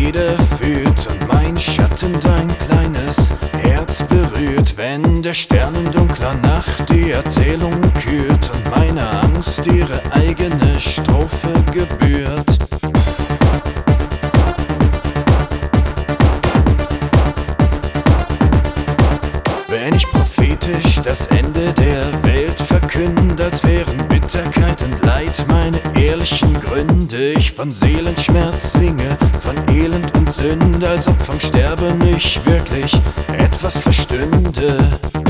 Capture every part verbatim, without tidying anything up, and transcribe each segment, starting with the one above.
Feder führt und mein Schatten dein kleines Herz berührt, wenn der Stern in dunkler Nacht die Erzählung kürt und meine Angst ihre eigene Strophe gebührt. Wenn ich prophetisch das Ende der Welt verkünde, als wären Bitterkeit und Leid meine ehrlichen Gründe, ich von Seelenschmerz singe, von Elend und Sünde, als ob vom Sterben ich wirklich etwas verstünde.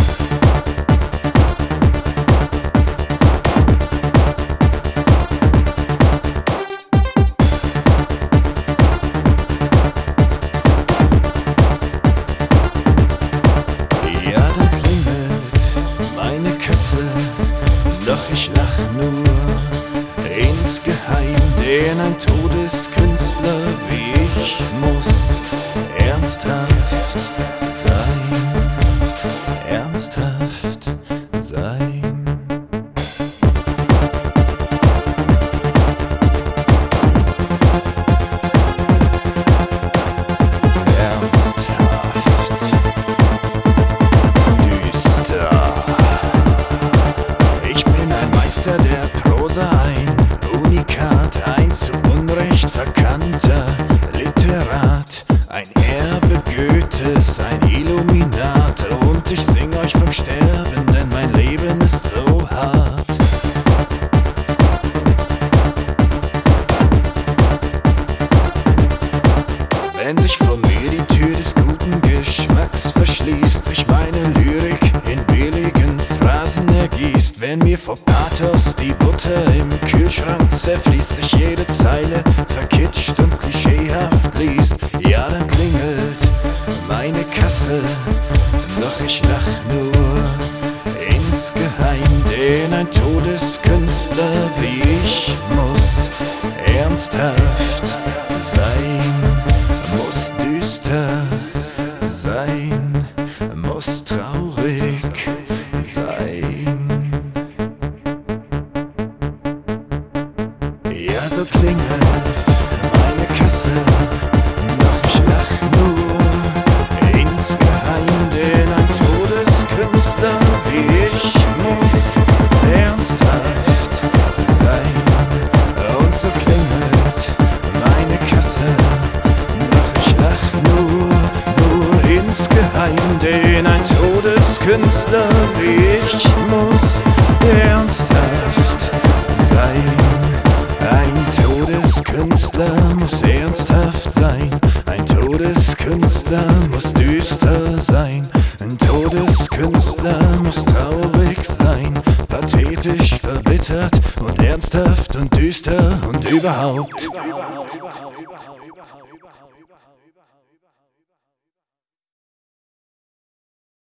Doch ich lach nur insgeheim, denn ein Todeskünstler wie ich muss ernsthaft sein, ernsthaft sein. Der Prosa ein Unikat, ein zu Unrecht verkannter Literat, ein Erbe Goethes, ein Illuminat, und ich sing euch vom Sterben, denn mein Leben ist so hart. Wenn sich vor mir die Tür des guten Geschmacks verschließt, sich meine Lyrik in billigen Phrasen ergießt, wenn mir vor Pathos die Butter im Kühlschrank zerfließt, sich jede Zeile verkitscht und klischeehaft liest, ja, dann klingelt meine Kasse, doch ich lach nur insgeheim, denn ein Todeskünstler wie ich muss ernsthaft sein, muss düster sein, muss traurig sein. Ja, so klingelt meine Kasse, doch ich lach nur insgeheim, denn ein Todeskünstler wie ich muss ernsthaft sein. Und so klingelt meine Kasse, doch ich lach nur, nur insgeheim, denn ein Todeskünstler wie ich muss ernsthaft sein. Ein Todeskünstler muss ernsthaft sein, ein Todeskünstler muss düster sein, ein Todeskünstler muss traurig sein, pathetisch, verbittert und ernsthaft und düster und überhaupt.